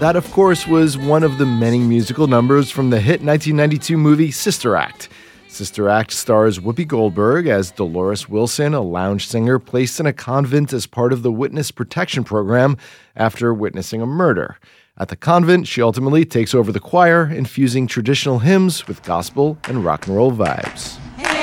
That, of course, was one of the many musical numbers from the hit 1992 movie Sister Act. Sister Act stars Whoopi Goldberg as Dolores Wilson, a lounge singer placed in a convent as part of the Witness Protection Program after witnessing a murder. At the convent, she ultimately takes over the choir, infusing traditional hymns with gospel and rock and roll vibes.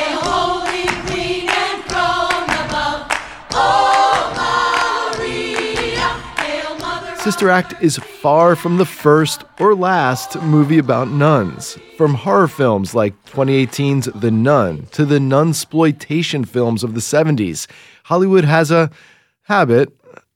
Sister Act is far from the first or last movie about nuns. From horror films like 2018's The Nun to the nunsploitation films of the 70s, Hollywood has a habit,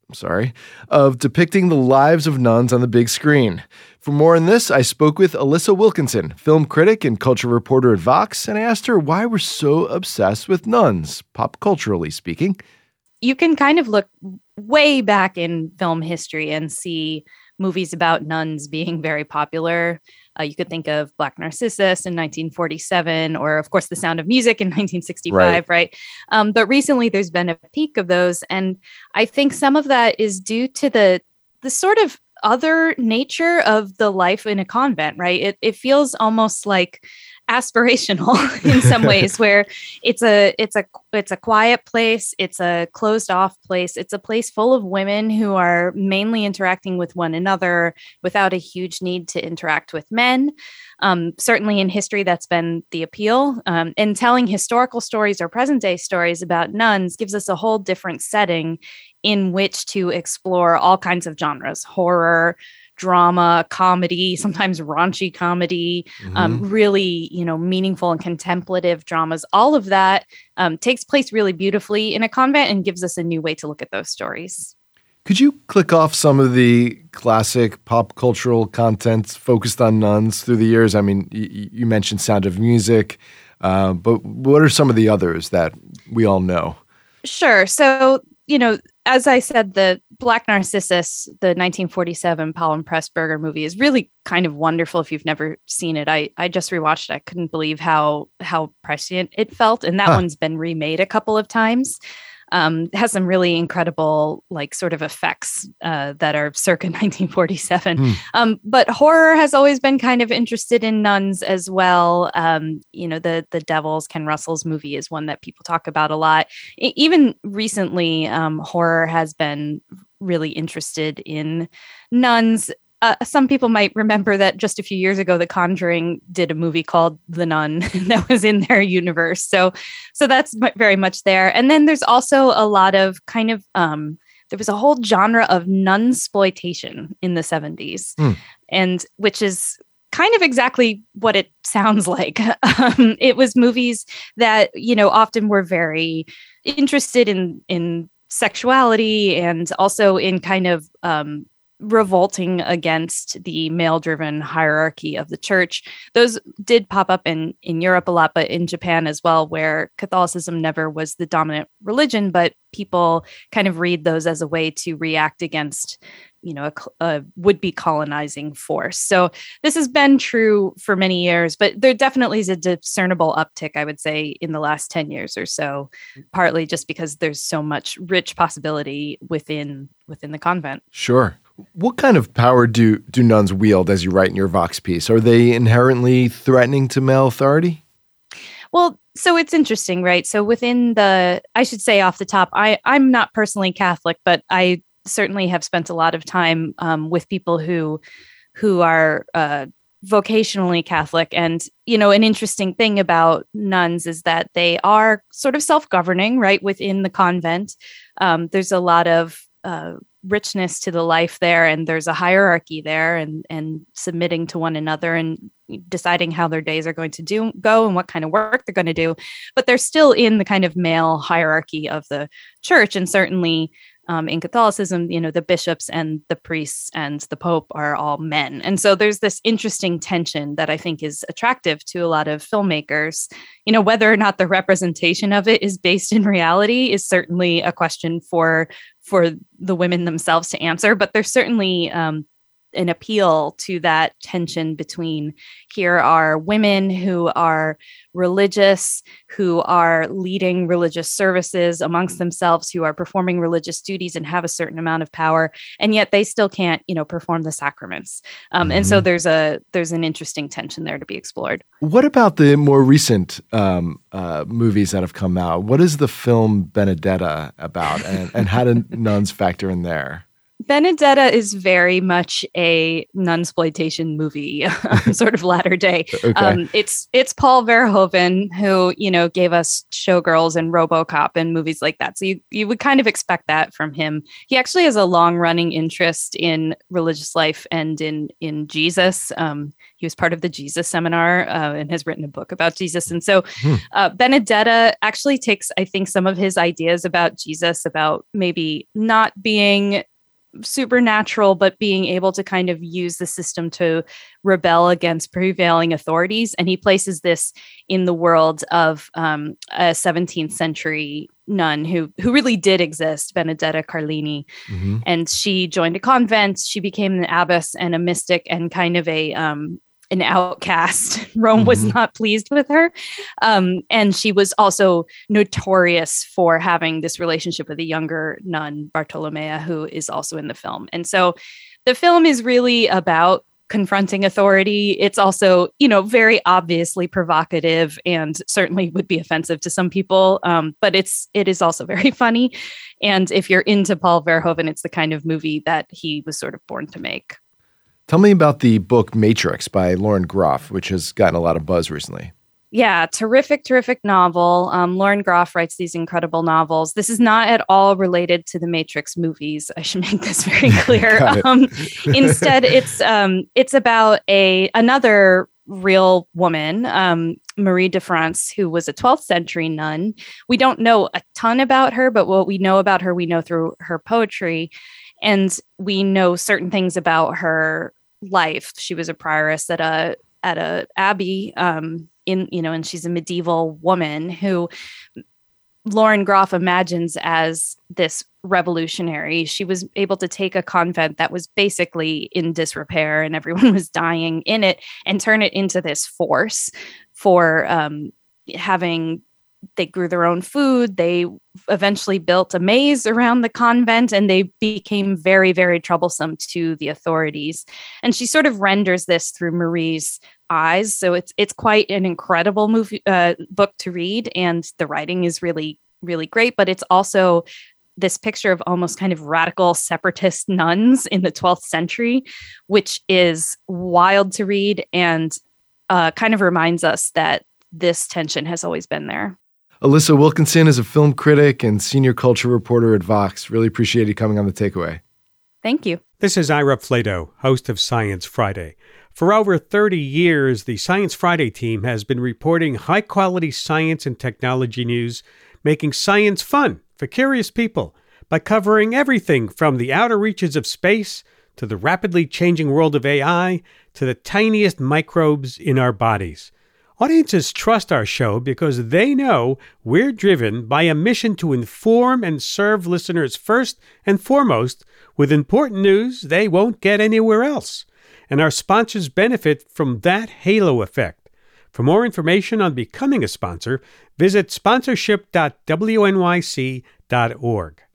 of depicting the lives of nuns on the big screen. For more on this, I spoke with Alyssa Wilkinson, film critic and culture reporter at Vox, and I asked her why we're so obsessed with nuns, pop culturally speaking. You can kind of look way back in film history and see movies about nuns being very popular. You could think of Black Narcissus in 1947, or of course, The Sound of Music in 1965, right? But recently there's been a peak of those. And I think some of that is due to the sort of other nature of the life in a convent, right? It feels almost like aspirational in some ways, where it's a quiet place, it's a closed off place, it's a place full of women who are mainly interacting with one another without a huge need to interact with men. Certainly in history, that's been the appeal. And telling historical stories or present day stories about nuns gives us a whole different setting in which to explore all kinds of genres: horror, drama, comedy, sometimes raunchy comedy, really, meaningful and contemplative dramas. All of that takes place really beautifully in a convent and gives us a new way to look at those stories. Could you click off some of the classic pop cultural content focused on nuns through the years? I mean, you mentioned Sound of Music, but what are some of the others that we all know? Sure. So, as I said, the Black Narcissus, the 1947 Powell and Pressburger movie, is really kind of wonderful if you've never seen it. I just rewatched it. I couldn't believe how prescient it felt. And that one's been remade a couple of times. It has some really incredible, sort of effects that are circa 1947. But horror has always been kind of interested in nuns as well. The Devils, Ken Russell's movie, is one that people talk about a lot. Even recently, horror has been really interested in nuns. Some people might remember that just a few years ago, The Conjuring did a movie called The Nun that was in their universe. So that's very much there. And then there's also a lot of kind of, there was a whole genre of nunsploitation in the 70s, and which is kind of exactly what it sounds like. It was movies that, often were very interested in sexuality and also in kind of, revolting against the male-driven hierarchy of the church. Those did pop up in Europe a lot, but in Japan as well, where Catholicism never was the dominant religion, but people kind of read those as a way to react against, a would-be colonizing force. So this has been true for many years, but there definitely is a discernible uptick, I would say, in the last 10 years or so, partly just because there's so much rich possibility within the convent. Sure. What kind of power do nuns wield, as you write in your Vox piece? Are they inherently threatening to male authority? Well, so it's interesting, right? So I should say off the top, I'm not personally Catholic, but I certainly have spent a lot of time with people who are vocationally Catholic. And, an interesting thing about nuns is that they are sort of self-governing, right, within the convent. There's a lot of richness to the life there, and there's a hierarchy there, and submitting to one another and deciding how their days are going to go and what kind of work they're going to do. But they're still in the kind of male hierarchy of the church, and certainly in Catholicism, the bishops and the priests and the Pope are all men. And so there's this interesting tension that I think is attractive to a lot of filmmakers. Whether or not the representation of it is based in reality is certainly a question for the women themselves to answer. But there's certainly an appeal to that tension between here are women who are religious, who are leading religious services amongst themselves, who are performing religious duties and have a certain amount of power, and yet they still can't, perform the sacraments. And so there's an interesting tension there to be explored. What about the more recent movies that have come out? What is the film Benedetta about, and how do nuns factor in there? Benedetta is very much a nunsploitation movie, sort of latter day. Okay. It's Paul Verhoeven who, gave us Showgirls and RoboCop and movies like that. So you would kind of expect that from him. He actually has a long running interest in religious life and in Jesus. He was part of the Jesus Seminar and has written a book about Jesus. And so Benedetta actually takes, I think, some of his ideas about Jesus, about maybe not being supernatural, but being able to kind of use the system to rebel against prevailing authorities. And he places this in the world of a 17th century nun who really did exist, Benedetta Carlini. Mm-hmm. And she joined a convent. She became an abbess and a mystic and kind of an outcast. Rome was not pleased with her. And she was also notorious for having this relationship with a younger nun, Bartolomea, who is also in the film. And so the film is really about confronting authority. It's also, very obviously provocative and certainly would be offensive to some people. But it is also very funny. And if you're into Paul Verhoeven, it's the kind of movie that he was sort of born to make. Tell me about the book Matrix by Lauren Groff, which has gotten a lot of buzz recently. Yeah, terrific novel. Lauren Groff writes these incredible novels. This is not at all related to the Matrix movies. I should make this very clear. Instead, it's about another real woman, Marie de France, who was a 12th century nun. We don't know a ton about her, but what we know about her, we know through her poetry. And we know certain things about her life. She was a prioress at a abbey, and she's a medieval woman who Lauren Groff imagines as this revolutionary. She was able to take a convent that was basically in disrepair and everyone was dying in it and turn it into this force for they grew their own food. They eventually built a maze around the convent and they became very, very troublesome to the authorities. And she sort of renders this through Marie's eyes. So it's quite an incredible book to read. And the writing is really, really great. But it's also this picture of almost kind of radical separatist nuns in the 12th century, which is wild to read and kind of reminds us that this tension has always been there. Alissa Wilkinson is a film critic and senior culture reporter at Vox. Really appreciate you coming on The Takeaway. Thank you. This is Ira Flato, host of Science Friday. For over 30 years, the Science Friday team has been reporting high-quality science and technology news, making science fun for curious people by covering everything from the outer reaches of space to the rapidly changing world of AI to the tiniest microbes in our bodies. Audiences trust our show because they know we're driven by a mission to inform and serve listeners first and foremost with important news they won't get anywhere else. And our sponsors benefit from that halo effect. For more information on becoming a sponsor, visit sponsorship.wnyc.org.